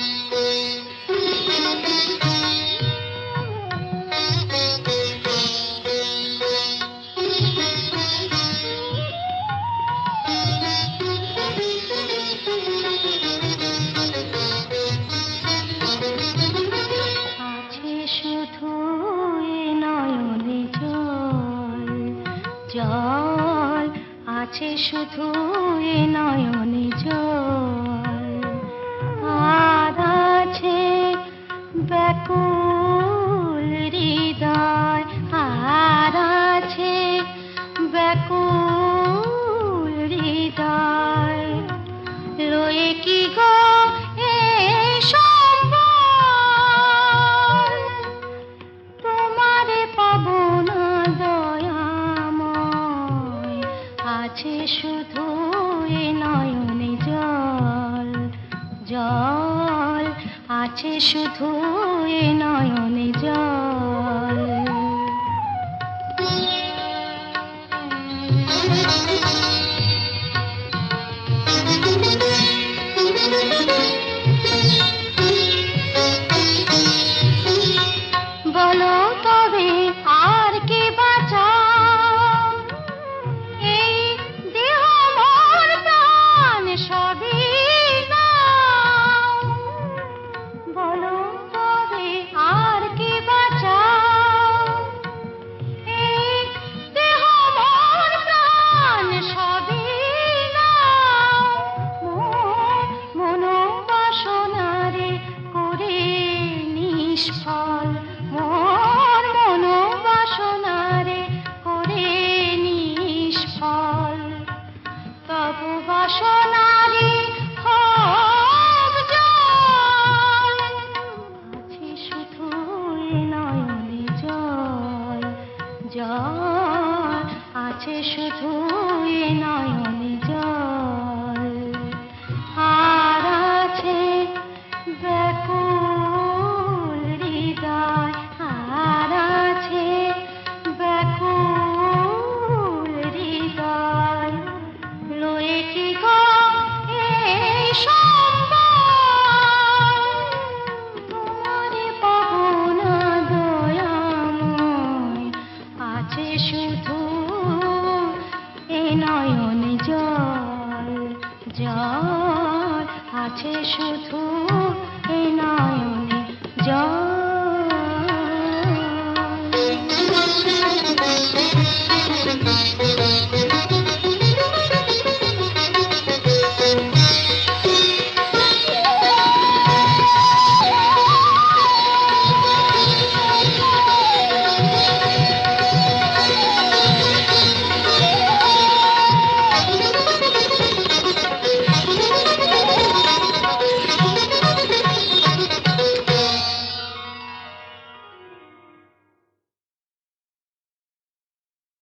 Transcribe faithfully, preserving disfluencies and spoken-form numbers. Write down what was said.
জল আছে শুধু এ নয়নে জল, আর আছে ব্যাকুল হৃদয়, আর আছে ব্যাকুল হৃদয়। লয়ে কি গো এ সম্বল, তোমারে পাবো না দয়াময়। আছে শুধু এ নয়নে জল, জল আছে শুধু এ নয়নে জল। বলো তবে আর কি বাঁচাও, এই দেহ মন প্রাণ সবই নাও। বলো তবে আর কি বাঁচাও, এই দেহ মন প্রাণ সবই নাও। মনোবাসনারে করে নিষ্ফল, মোর মনোবাসনারে করে নিষ্ফল। তবু বাসনারে হোক জল, আছে শুধু এ নয়নে জল, জল আছে শুধু এ নয়নে জল। আর আছে ব্যাকুল হৃদয়, আর আছে ব্যাকুল হৃদয়। লয়ে কি গো এই সম্বল, তোমারে পাবো না দয়াময়। আছে শুধু এ নয়নে জল, জল আছে শুধু এ নয়নে জল।